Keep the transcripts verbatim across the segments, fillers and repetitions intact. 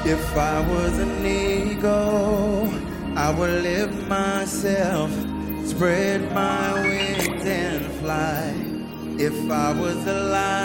If I was an eagle, I would lift myself, spread my wings and fly. If I was a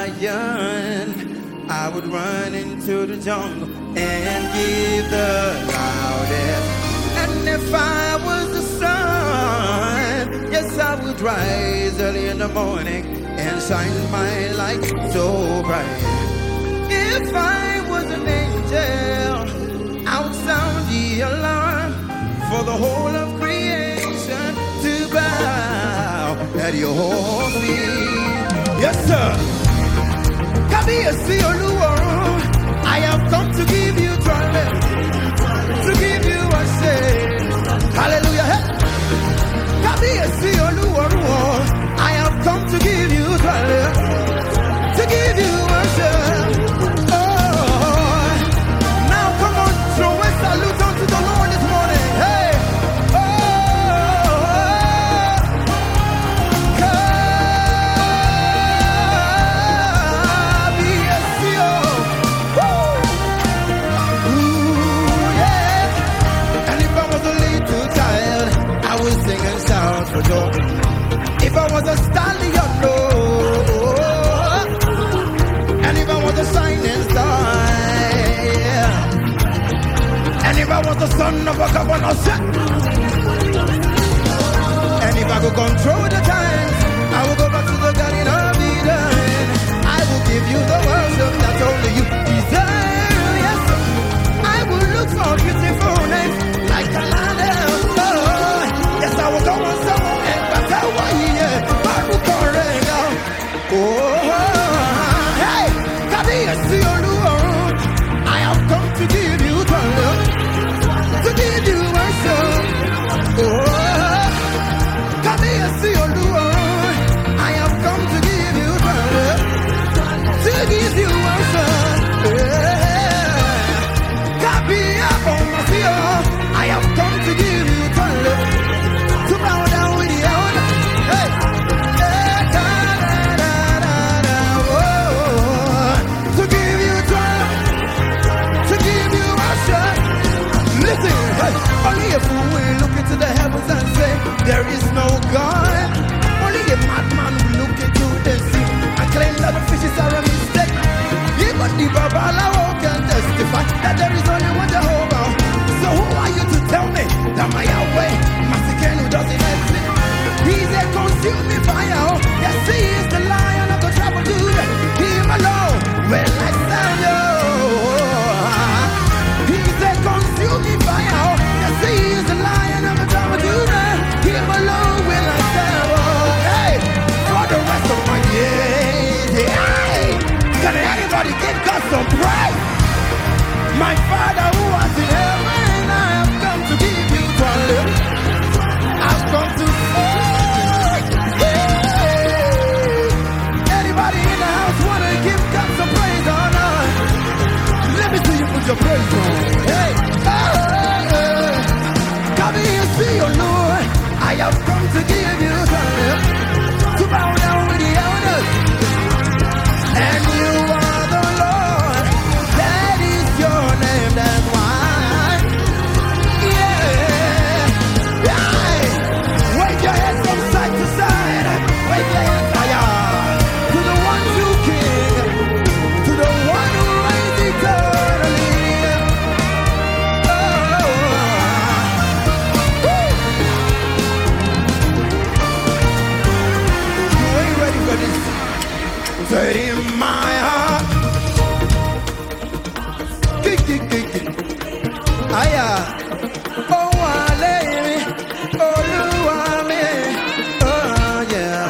lion, I would run into the jungle and give the loudest. And if I was the sun, yes, I would rise early in the morning and shine my light so bright. If I was an angel, I would sound the alarm for the whole of creation to bow at your feet. Yes, sir. Kabiyesi Oluwarun, I have come to give you triumph, to give you worship. Hallelujah. Kabiyesi Oluwarun, I have come to give you triumph, to give you worship. If I was a stallion, no, and if I was a shining star, yeah. And if I was the son of a governor, and if I could control the time, I will go back to the Garden of Eden. I will give you the worship that only you deserve. Yes, I will look for beautiful names like a ladder. Oh, yes, I will go on somewhere. Oh, hey, Kabiyesi Oluwarun, I have come to give you triumph, to give you worship. Oh, Kabiyesi Oluwarun, I have come to give you triumph, to give you worship. Yeah. Kabiyesi, I have come to give you triumph, to bow down with the elder. Hey. Only a fool will look into the heavens and say, there is no God. Only a madman will look into the sea and claim that the fishes are a mistake. Even the Babalawo can testify that there is only one Jehovah. So who are you to tell me that my Yahweh, Masikenu, doesn't exist? He's a consuming fire. Yes, he is the Lion of the tribe of Judah. Him alone will I stand you. He's a consuming fire. He is the Lion of the tribe of Judah. Him alone will I serve. Hey, for the rest of my days. Hey, can anybody give God some praise? My Father who art in heaven, I have come to give you triumph. I've come to say, hey. Anybody in the house wanna give God some praise or not? Let me see you put your praise on. Hey, oh. Kabiyesi Oluwarun, I have come to give you triumph, to bow down with the elders. And you are the Lord, that is your name, that's why. Yeah, yeah. Wave your hands from side to side, wave your hands higher, to the one true King, to the one who reigns eternally. Set in my heart, kick, kick, kick, kick. Aya, oh, wale, oh, luame, oh, yeah.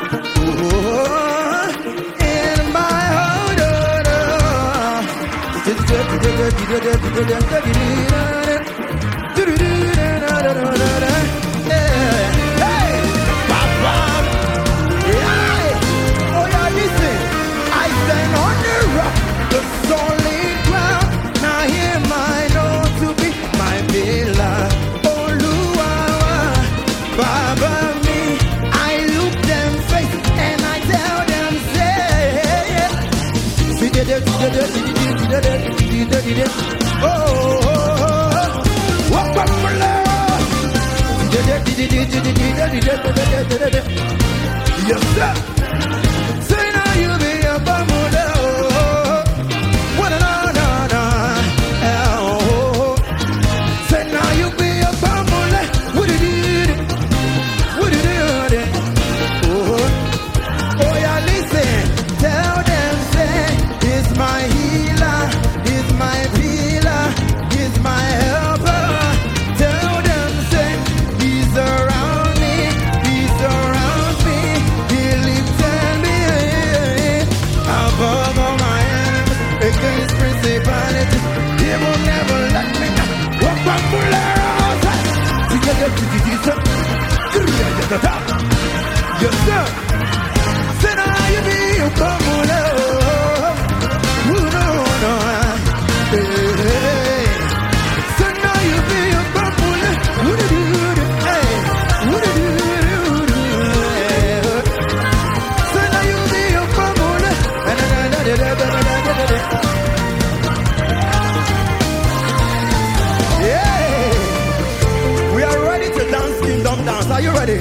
Oh, in my heart, the solid ground. Now hear my Lord to be my pillar. Oh, Luawa, Baba me. I look them face and I tell them, say, see, Yes, sir. Say now you be a bamule. What a na na na. Oh. Say now you be a bamule. What did it? What did it? Oh. Oh yeah, listen. Tell them say it's my healer, it's my healer, it's my helper. Tell them say he's around me, he's around me. He lifted me above all my enemies, against principalities. He will never let me down. Walk back for yes, sir. Say now you be a bamule. Ooh, no, no. Hey, hey. Say now you be a bamule. Ooh, do, do, do. Hey. Ooh, do, do, do, do. Hey. Say now you be a bamule. Yeah. We are ready to dance kingdom dance. Are you ready?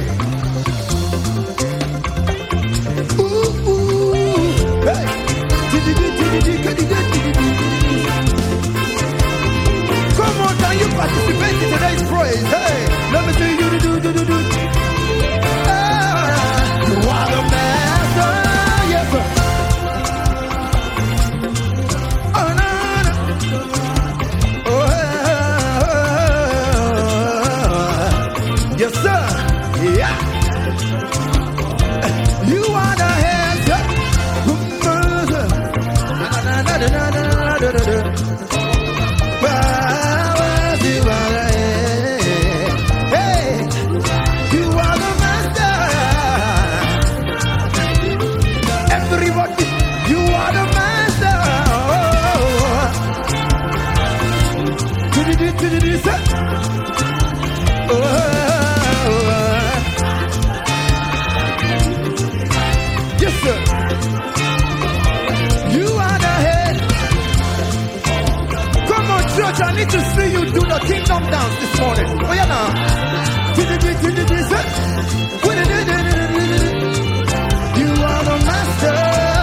Come on, can you participate in today's praise? Hey, let me see you do do do do do. Ah, you are the master, yes sir. Oh no, no. Oh, yes sir. Yeah. You are the head, sir. Hey, you are the master. Everybody, you are the master. Oh, yes, sir. You are the head. Come on, church, I need to see you do the kingdom dance this morning. Oh, yeah, now. You are the master.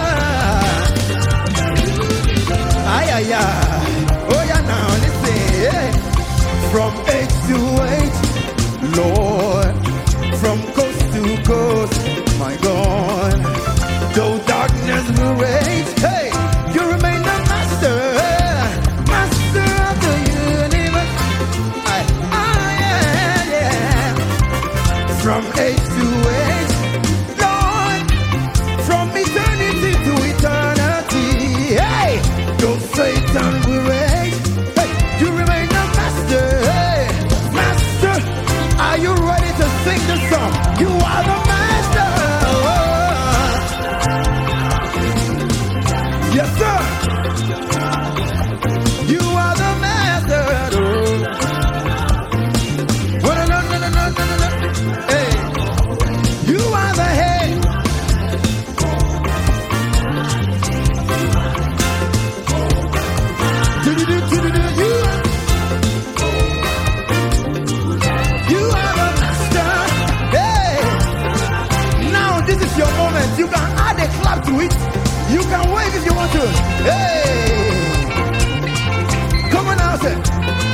Ay, ay, ay. Oh, yeah, now, listen. Yeah. From age to age, Lord. From coast to coast, my God. Though darkness will rage, hey, you remain the master, master of the universe. I, I, yeah, yeah. From age to age, Lord, from eternity to eternity, hey, though Satan will rage, hey, you remain the master, hey, master. Are you ready to sing the song? You are the master. Yes, sir. You are the master. Oh, no, no, no, no, no, no, no. Hey, you are the head. Do, do, do, do, do, do. You, you are the master. Hey, now this is your moment. You can add a clap to it. You can wave if you want to. Hey! Come on now, sir.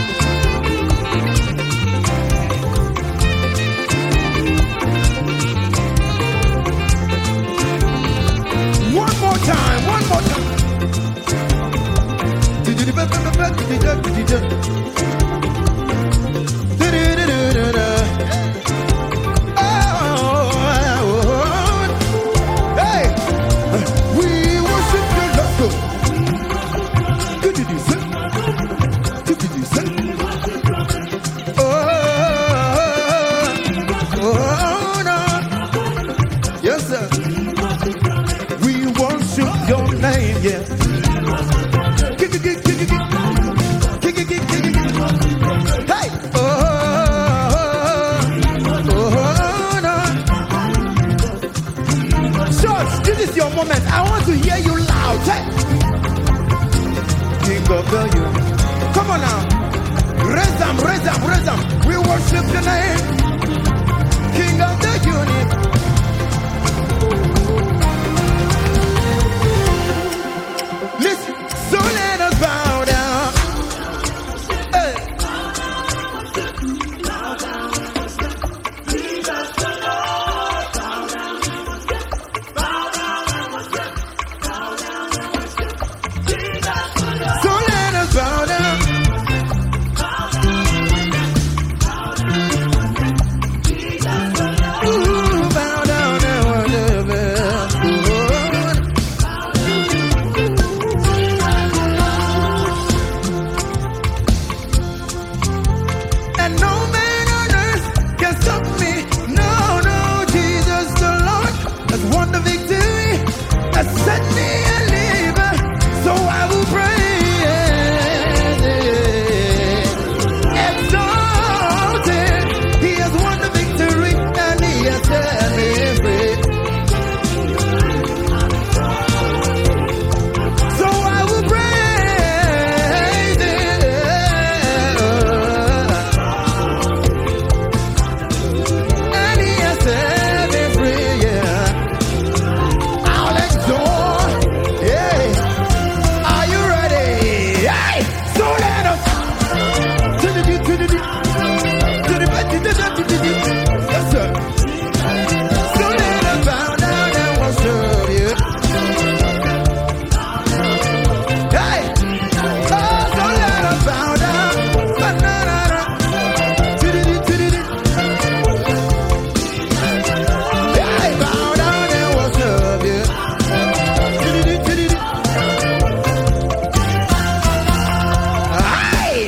One more time, one more time. Hey! We worship you, let's go. Good to do, sir. Good to do, sir. Oh, oh, no. Yes, sir. We worship your name, yeah. Hey! Oh, oh, no. Church, this is your moment. I want to hear you loud. Hey! King of the universe. Come on now. Raise them, raise them, raise them. We worship your name, King of the universe. Listen, so let us bow down. Hey. So let us bow down. Ooh, bow down and worship Him. And no man on earth can stop me. No, no, Jesus the Lord has won the victory, has set me a believer. So I will praise Him, exalted. He has won the victory and He has set me free. So I will praise Him, and He has set me free. Yeah, I'll exalt. Yeah, are you ready? Hey, so let us to the deep, to the deep, to the back, to the back, to the deep. Yes, sir. So let us bow down and worship You. Hey, oh, so let us bow down. Ba-na-na-na. To the deep, to the deep. Hey, bow down and worship You. To the deep, to the deep. Hey!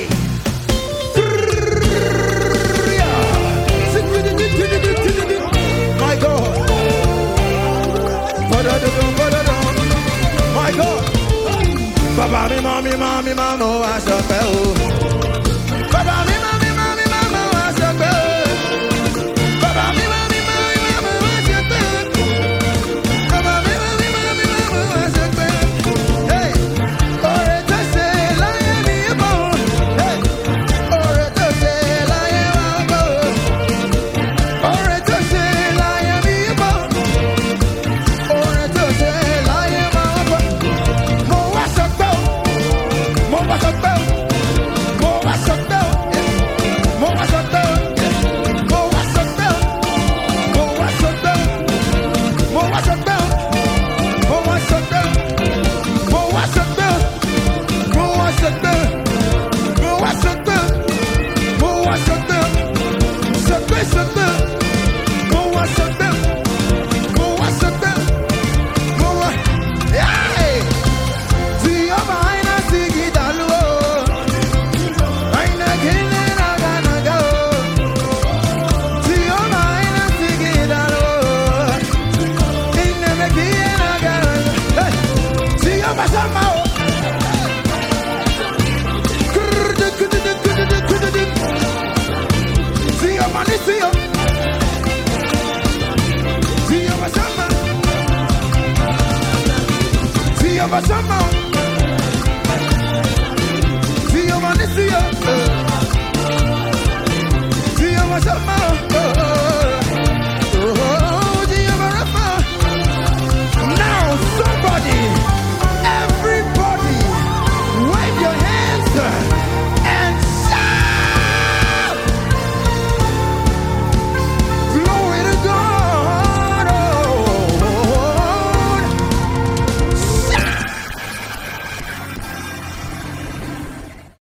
Sing with the deep, to the deep, to the deep. My God. Ba-da-da-dum, ba-da-dum. My God. Baba mi mami mami mama wa sọpẹ́ o. Baba mi mami mami mama wa sọpẹ́ o. Baba mi mami mami mama wa sọpẹ́ o. Baba mi mami mami mama wa sọpẹ́ o. Hey, oore tó ṣe láyé mi bọ̀. Hey, oore tó ṣe láyé wa bọ̀. Oore tó ṣe láyé mi bọ̀. Oore tó ṣe láyé wa bọ̀. Mo wá sọpẹ́ o. Mo wá sọpẹ́ o. Mo wá sọpẹ́ o. Mo wá sọpẹ́ o. Mo wá sọpẹ́ o. Mo wá sọpẹ́ o. Mo wá sọpẹ́ o. Mo wá sọpẹ́ o. Mo wá sọpẹ́ o. Mo wá sọpẹ́ o. Mo wá sọpẹ́ o. Mo wá sọpẹ́ o. Sọpẹ́ sọpẹ́ o. Mo wá sọpẹ́ o. Mo wá sọpẹ́ o. Mo wá. Hey! See your mind, I see it all. I know kill it, I gotta go. See your mind, I see it all. In the beginning, I gotta go. Hey! See your basama. See your money, see your. See your basama. See your basama.